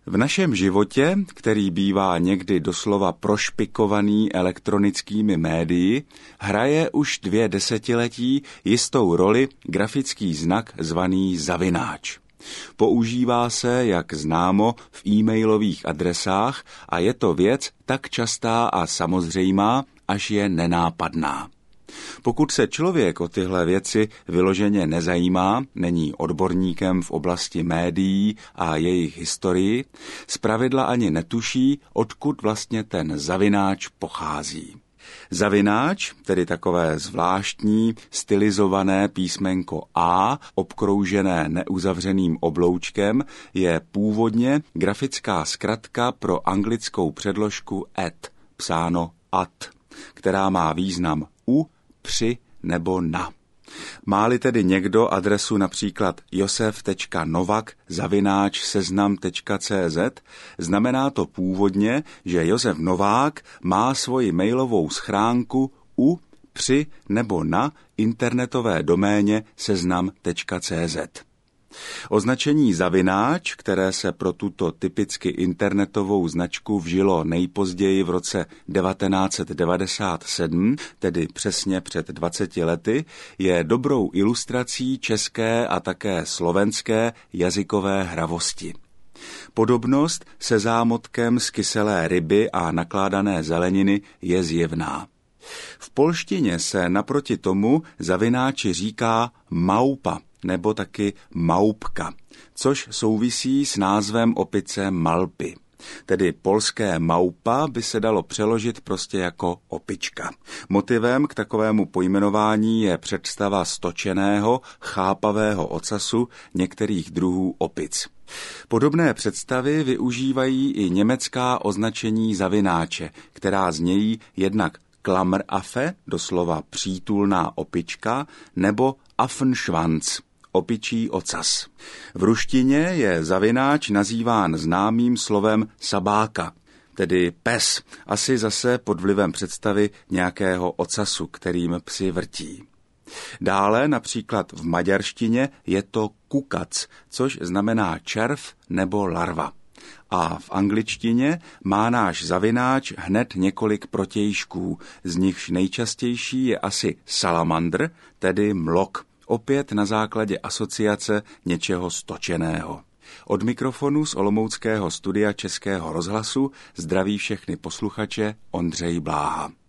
V našem životě, který bývá někdy doslova prošpikovaný elektronickými médii, hraje už 2 desetiletí jistou roli grafický znak zvaný zavináč. Používá se, jak známo, v e-mailových adresách a je to věc tak častá a samozřejmá, až je nenápadná. Pokud se člověk o tyhle věci vyloženě nezajímá, není odborníkem v oblasti médií a jejich historii, zpravidla ani netuší, odkud vlastně ten zavináč pochází. Zavináč, tedy takové zvláštní stylizované písmenko A, obkroužené neuzavřeným obloučkem, je původně grafická zkratka pro anglickou předložku at, psáno at, která má význam u, při nebo na. Má-li tedy někdo adresu například josef.novak@seznam.cz, znamená to původně, že Josef Novák má svoji mailovou schránku u, při nebo na internetové doméně seznam.cz. Označení zavináč, které se pro tuto typicky internetovou značku vžilo nejpozději v roce 1997, tedy přesně před 20 lety, je dobrou ilustrací české a také slovenské jazykové hravosti. Podobnost se zámotkem z kyselé ryby a nakládané zeleniny je zjevná. V polštině se naproti tomu zavináči říká maupa, nebo taky maupka, což souvisí s názvem opice Malpy. Tedy polské maupa by se dalo přeložit prostě jako opička. Motivem k takovému pojmenování je představa stočeného, chápavého ocasu některých druhů opic. Podobné představy využívají i německá označení zavináče, která znějí jednak Klammeraffe, doslova přítulná opička, nebo Affenschwanz, opičí ocas. V ruštině je zavináč nazýván známým slovem sabáka, tedy pes, asi zase pod vlivem představy nějakého ocasu, kterým psi vrtí. Dále například v maďarštině je to kukac, což znamená červ nebo larva. A v angličtině má náš zavináč hned několik protějšků, z nichž nejčastější je asi salamandr, tedy mlok, opět na základě asociace něčeho stočeného. Od mikrofonu z olomouckého studia Českého rozhlasu zdraví všechny posluchače Ondřej Bláha.